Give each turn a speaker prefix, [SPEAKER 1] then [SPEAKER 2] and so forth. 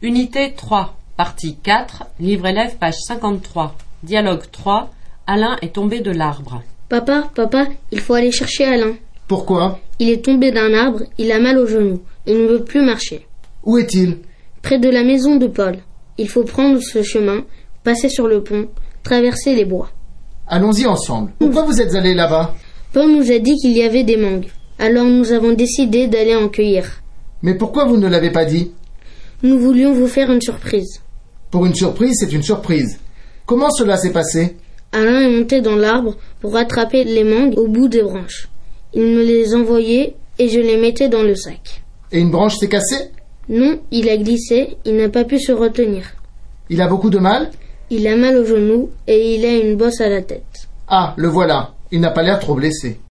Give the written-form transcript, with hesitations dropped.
[SPEAKER 1] Unité 3, partie 4, livre élève, page 53. Dialogue 3, Alain est tombé de l'arbre.
[SPEAKER 2] Papa, il faut aller chercher Alain.
[SPEAKER 3] Pourquoi?
[SPEAKER 2] Il est tombé d'un arbre, il a mal au genou, il ne veut plus marcher.
[SPEAKER 3] Où est-il?
[SPEAKER 2] Près de la maison de Paul. Il faut prendre ce chemin, passer sur le pont, traverser les bois.
[SPEAKER 3] Allons-y ensemble. Pourquoi vous êtes allés là-bas?
[SPEAKER 2] Paul nous a dit qu'il y avait des mangues, alors nous avons décidé d'aller en cueillir.
[SPEAKER 3] Mais pourquoi vous ne l'avez pas dit?
[SPEAKER 2] Nous voulions vous faire une surprise.
[SPEAKER 3] Pour une surprise, c'est une surprise. Comment cela s'est passé?
[SPEAKER 2] Alain est monté dans l'arbre pour rattraper les mangues au bout des branches. Il me les envoyait et je les mettais dans le sac.
[SPEAKER 3] Et une branche s'est cassée?
[SPEAKER 2] Non, il a glissé, il n'a pas pu se retenir.
[SPEAKER 3] Il a beaucoup de mal?
[SPEAKER 2] Il a mal au genou et il a une bosse à la tête.
[SPEAKER 3] Ah, le voilà. Il n'a pas l'air trop blessé.